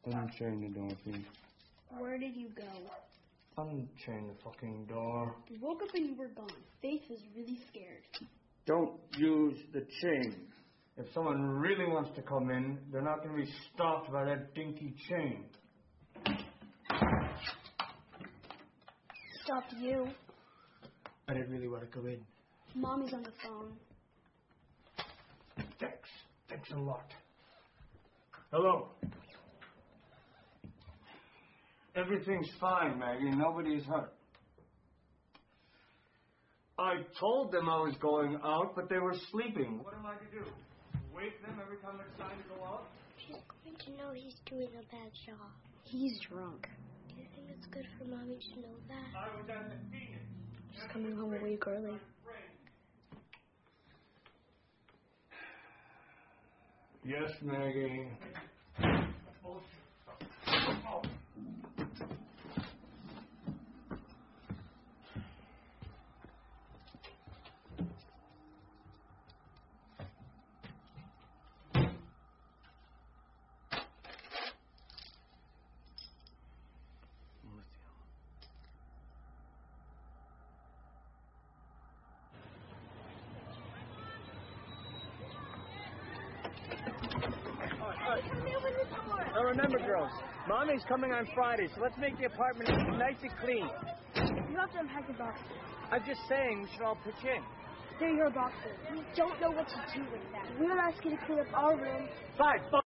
Unchain the door, please. Where did you go? Unchain the fucking door. We woke up and you were gone. Faith was really scared. Don't use the chain. If someone really wants to come in, they're not going to be stopped by that dinky chain. Stopped you. I didn't really want to come in. Mommy's on the phone. Thanks. Thanks a lot. Hello. Everything's fine, Maggie. Nobody's hurt. I told them I was going out, but they were sleeping. What am I to do? Wake them every time it's time to go out? She's going to know he's doing a bad job. He's drunk. Do you think it's good for Mommy to know that? I was at the Phoenix. She's coming home a week early. Yes, Maggie. Now remember, girls, Mommy's coming on Friday, so let's make the apartment nice and clean. You have to unpack your boxes. I'm just saying we should all pitch in. They're your boxes. We don't know what to do with them. We'll ask you to clean up our room. Fine.